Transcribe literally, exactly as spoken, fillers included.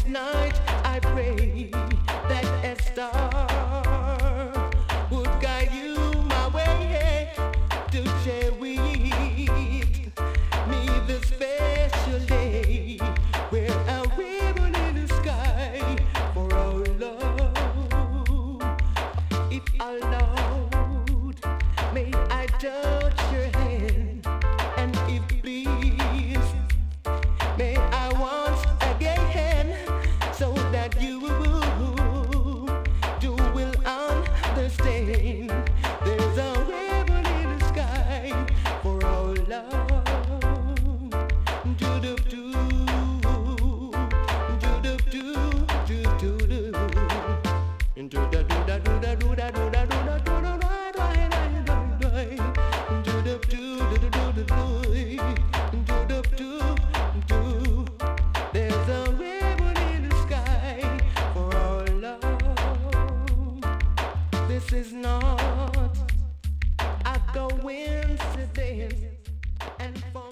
night I pray that a star would guide you my way to share with me the special day where a ribbon in the sky for our love. If allowed, may I touch your hand, and if please, may I once again, so that you do will understand. There's a ribbon in the sky for our love. Do do do, do do do, do do do, do da do da do da do da do da do da do da right right right right. Do do do do do do do, do do do do. There's a ribbon in the sky for our love. This is not a coincidence, and for